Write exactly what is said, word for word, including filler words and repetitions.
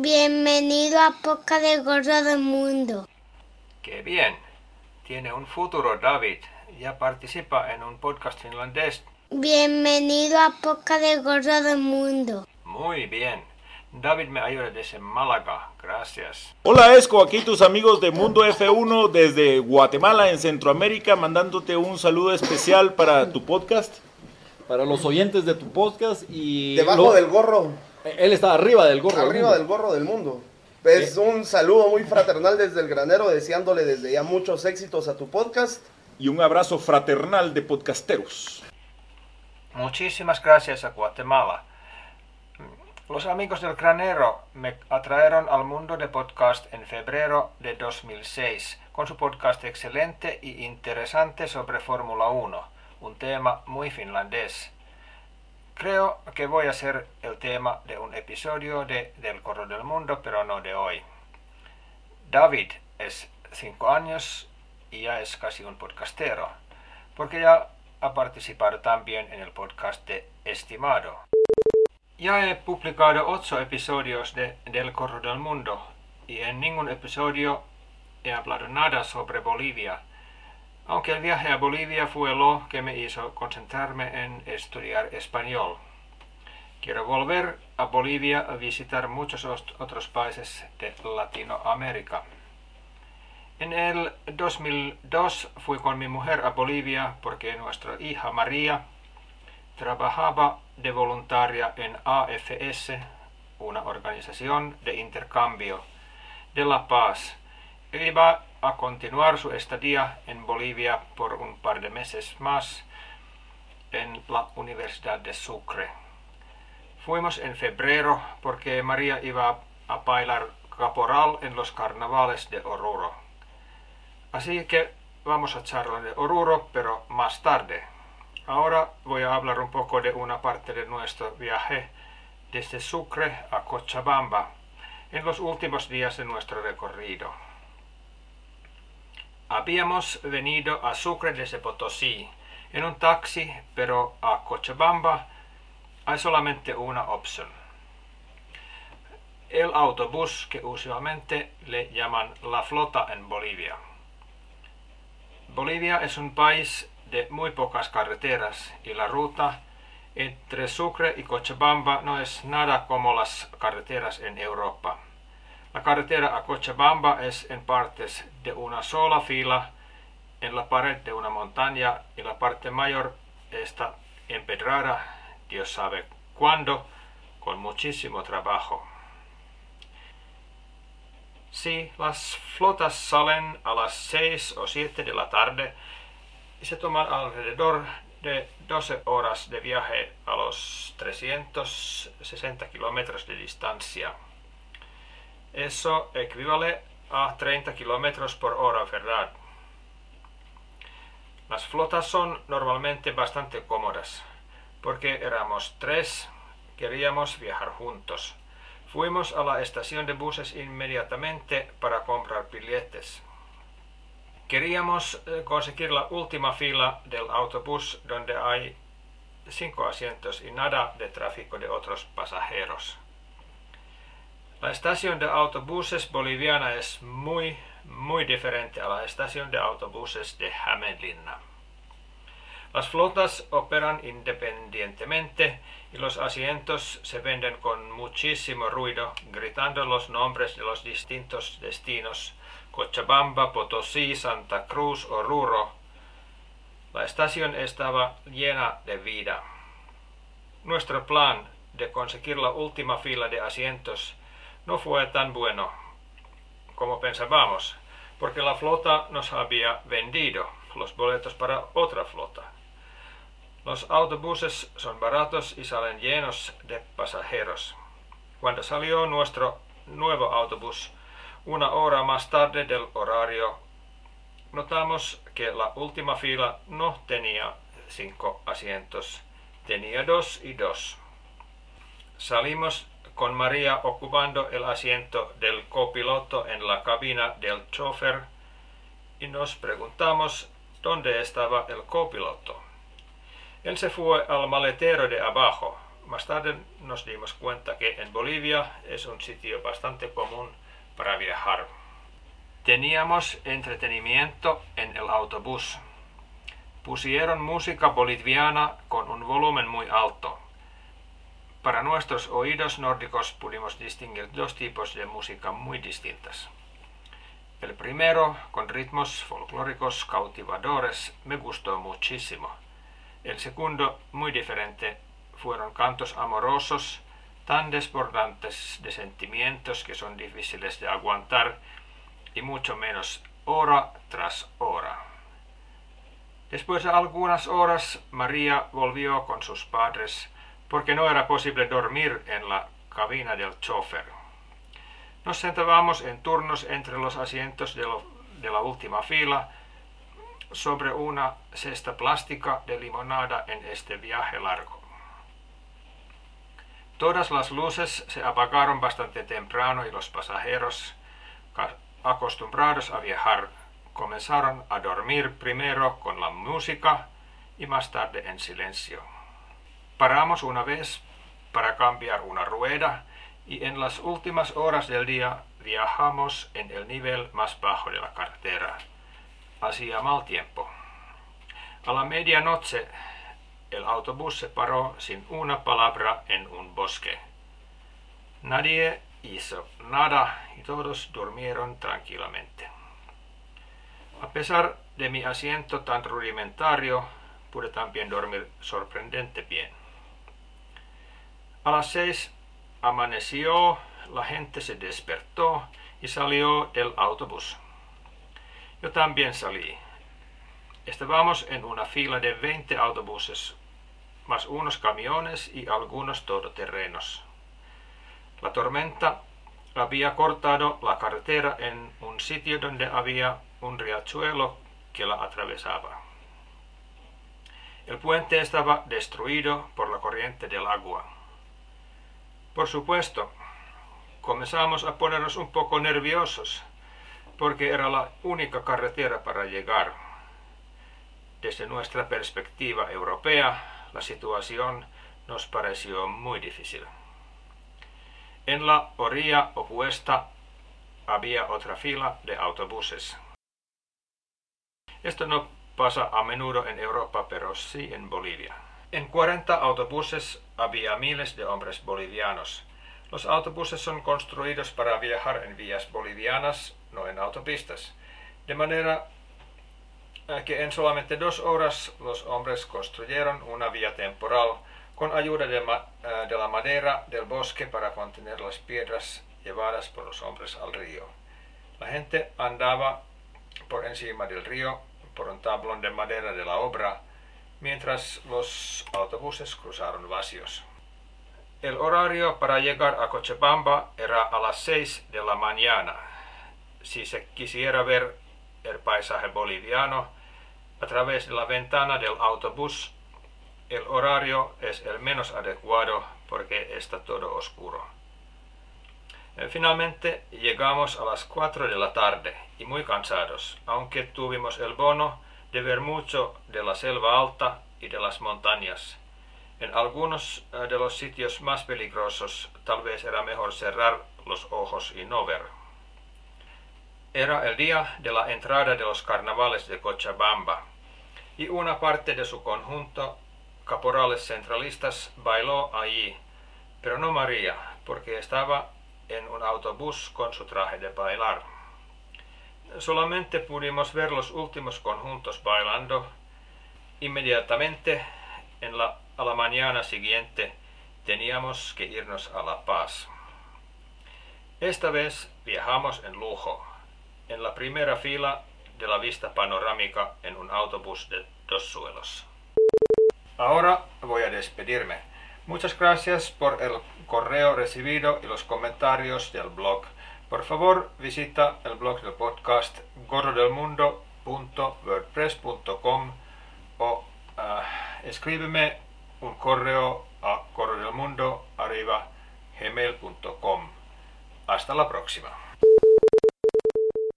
Bienvenido a Podcast del Gordo del Mundo. ¡Qué bien! Tiene un futuro, David. Ya participa en un podcast finlandés. Bienvenido a Podcast del Gordo del Mundo. Muy bien. David me ayuda desde Málaga. Gracias. Hola Esco, aquí tus amigos de Mundo F uno desde Guatemala en Centroamérica, mandándote un saludo especial para tu podcast, para los oyentes de tu podcast y... Debajo lo... del gorro. Él está arriba del gorro. Arriba del, del gorro del mundo. Es un saludo muy fraternal desde el granero, deseándole desde ya muchos éxitos a tu podcast. Y un abrazo fraternal de podcasteros. Muchísimas gracias a Guatemala. Los amigos del granero me atrajeron al mundo de podcast en febrero de dos mil seis con su podcast excelente y interesante sobre Fórmula uno, un tema muy finlandés. Creo que voy a ser el tema de un episodio de Del Gordo del Mundo, pero no de hoy. David es cinco años y ya es casi un podcastero, porque ya ha participado también en el podcast de Estimado. Ya he publicado ocho episodios de Del Gordo del Mundo y en ningún episodio he hablado nada sobre Bolivia, aunque el viaje a Bolivia fue lo que me hizo concentrarme en estudiar español. Quiero volver a Bolivia a visitar muchos otros países de Latinoamérica. En el dos mil dos fui con mi mujer a Bolivia porque nuestra hija María trabajaba de voluntaria en A F S, una organización de intercambio de La Paz. Iba a continuar su estadía en Bolivia por un par de meses más en la Universidad de Sucre. Fuimos en febrero porque María iba a bailar caporal en los carnavales de Oruro. Así que vamos a charlar de Oruro, pero más tarde. Ahora voy a hablar un poco de una parte de nuestro viaje desde Sucre a Cochabamba en los últimos días de nuestro recorrido. Habíamos venido a Sucre desde Potosí en un taxi, pero a Cochabamba hay solamente una opción. El autobús que usualmente le llaman la flota en Bolivia. Bolivia es un país de muy pocas carreteras y la ruta entre Sucre y Cochabamba no es nada como las carreteras en Europa. La carretera a Cochabamba es en partes de una sola fila en la pared de una montaña y la parte mayor está empedrada, Dios sabe cuándo, con muchísimo trabajo. Si las flotas salen a las seis o siete de la tarde y se toman alrededor de doce horas de viaje a los trescientos sesenta kilómetros de distancia. Eso equivale a treinta kilómetros por hora, ¿verdad? Las flotas son normalmente bastante cómodas, porque éramos tres, queríamos viajar juntos. Fuimos a la estación de buses inmediatamente para comprar billetes. Queríamos conseguir la última fila del autobús donde hay cinco asientos y nada de tráfico de otros pasajeros. La estación de autobuses boliviana es muy, muy diferente a la estación de autobuses de Hämeenlinna. Las flotas operan independientemente y los asientos se venden con muchísimo ruido, gritando los nombres de los distintos destinos: Cochabamba, Potosí, Santa Cruz, Oruro. La estación estaba llena de vida. Nuestro plan de conseguir la última fila de asientos no fue tan bueno como pensábamos, porque la flota nos había vendido los boletos para otra flota. Los autobuses son baratos y salen llenos de pasajeros. Cuando salió nuestro nuevo autobús, una hora más tarde del horario, notamos que la última fila no tenía cinco asientos, tenía dos y dos. Salimos con María ocupando el asiento del copiloto en la cabina del chofer y nos preguntamos dónde estaba el copiloto. Él se fue al maletero de abajo, más tarde nos dimos cuenta que en Bolivia es un sitio bastante común para viajar. Teníamos entretenimiento en el autobús. Pusieron música boliviana con un volumen muy alto. Para nuestros oídos nórdicos pudimos distinguir dos tipos de música muy distintas. El primero, con ritmos folclóricos cautivadores, me gustó muchísimo. El segundo, muy diferente, fueron cantos amorosos, tan desbordantes de sentimientos que son difíciles de aguantar, y mucho menos hora tras hora. Después de algunas horas, María volvió con sus padres, porque no era posible dormir en la cabina del chofer. Nos sentábamos en turnos entre los asientos de, lo, de la última fila, sobre una cesta plástica de limonada en este viaje largo. Todas las luces se apagaron bastante temprano y los pasajeros, acostumbrados a viajar, comenzaron a dormir primero con la música y más tarde en silencio. Paramos una vez para cambiar una rueda y en las últimas horas del día viajamos en el nivel más bajo de la carretera. Hacía mal tiempo. A la medianoche el autobús se paró sin una palabra en un bosque. Nadie hizo nada y todos durmieron tranquilamente. A pesar de mi asiento tan rudimentario, pude también dormir sorprendente bien. A las seis amaneció, la gente se despertó y salió del autobús. Yo también salí. Estábamos en una fila de veinte autobuses, más unos camiones y algunos todoterrenos. La tormenta había cortado la carretera en un sitio donde había un riachuelo que la atravesaba. El puente estaba destruido por la corriente del agua. Por supuesto, comenzamos a ponernos un poco nerviosos, porque era la única carretera para llegar. Desde nuestra perspectiva europea, la situación nos pareció muy difícil. En la orilla opuesta había otra fila de autobuses. Esto no pasa a menudo en Europa, pero sí en Bolivia. En cuarenta autobuses había miles de hombres bolivianos. Los autobuses son construidos para viajar en vías bolivianas, no en autopistas, de manera que en solamente dos horas los hombres construyeron una vía temporal con ayuda de, ma de la madera del bosque para contener las piedras llevadas por los hombres al río. La gente andaba por encima del río por un tablón de madera de la obra, mientras los autobuses cruzaron vacíos. El horario para llegar a Cochabamba era a las seis de la mañana. Si se quisiera ver el paisaje boliviano a través de la ventana del autobús, el horario es el menos adecuado porque está todo oscuro. Finalmente llegamos a las cuatro de la tarde y muy cansados, aunque tuvimos el bono de ver mucho de la selva alta y de las montañas. En algunos de los sitios más peligrosos tal vez era mejor cerrar los ojos y no ver. Era el día de la entrada de los carnavales de Cochabamba y una parte de su conjunto, caporales centralistas, bailó allí, pero no María, porque estaba en un autobús con su traje de bailar. Solamente pudimos ver los últimos conjuntos bailando. Inmediatamente en la, a la mañana siguiente teníamos que irnos a La Paz. Esta vez viajamos en lujo, en la primera fila de la vista panorámica en un autobús de dos suelos. Ahora voy a despedirme. Muchas gracias por el correo recibido y los comentarios del blog. Por favor, visita el blog del podcast gordodelmundo punto wordpress punto com o uh, escríbeme un correo a gordodelmundo arroba gmail punto com. Hasta la próxima.